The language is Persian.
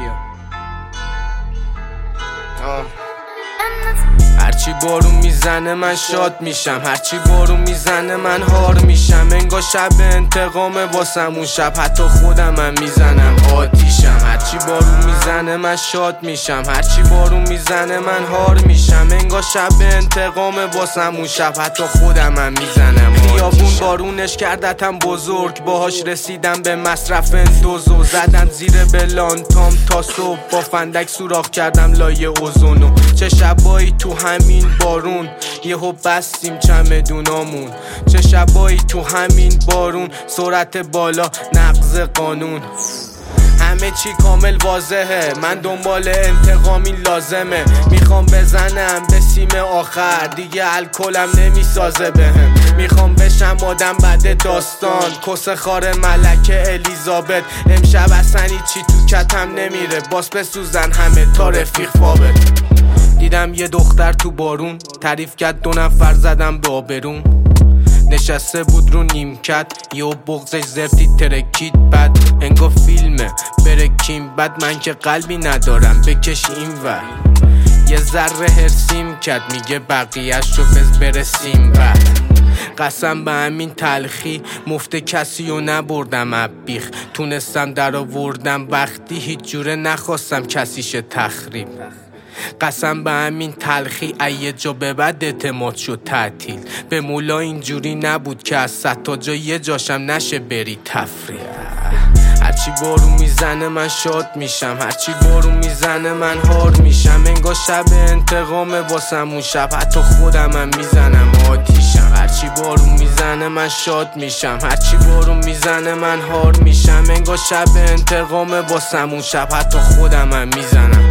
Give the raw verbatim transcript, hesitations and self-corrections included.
هرچی بارون میزنه من شاد میشم، هرچی بارون میزنه من هار میشم. انگار شب انتقام واسم اون شب حتی خودم هم میزنم آتیشم. هرچی بارون میزنه من شاد میشم، هرچی بارون میزنه من هار میشم. انگار شب انتقام واسم اون شب حتی خودم هم میزنم خیابون بارونش کردتم بزرگ، باهاش رسیدم به مصرف اندوزو. زدم زیر بلانتام تا صبح، با فندک سوراخ کردم لایه اوزونو. چه شبایی تو همین بارون یهو بستیم چمدونامون، چه شبایی تو همین بارون سرعت بالا نقض قانون. همه چی کامل واضحه، من دنبال انتقامی لازمه. میخوام بزنم به سیم آخر، دیگه الکلم نمیسازه بهم. میخوام بشم آدم بعد داستان، کس خار ملکه الیزابت. امشب اصلا چی تو کتم نمیره، باز بسوزن همه تا رفیق فابت. دیدم یه دختر تو بارون، تعریف کرد دو نفر زدم به آبرون. نشسته بود رو نیمکت، یه بغزش زرتی ترکید بد. انگار فیلمه برکیم بد، من که قلبی ندارم بکش این ور. یه ذره هرسیم کرد، میگه بقیه‌اش رو بز برسیم بعد. قسم به همین تلخی مفت کسی رو نبردم ابیخ. تونستم در آوردم وقتی هیچ جوره نخواستم کسیشه تخریب. قسم به همین تلخی ایه جا به بعد اعتماد شد تعطیل. به مولا اینجوری نبود که از صد تا جا یه جاشم نشه بری تفریح. هرچی بارون میزنه من شاد میشم، هرچی بارون میزنه من هار میشم. انگار شب انتقام واسم اون شب حتی خودم هم میزنم آتیشم. هرچی بارون میزنه من شاد میشم، هرچی بارون میزنه من هار میشم. انگار شب انتقام واسم اون شب حتی خودم هم میزنم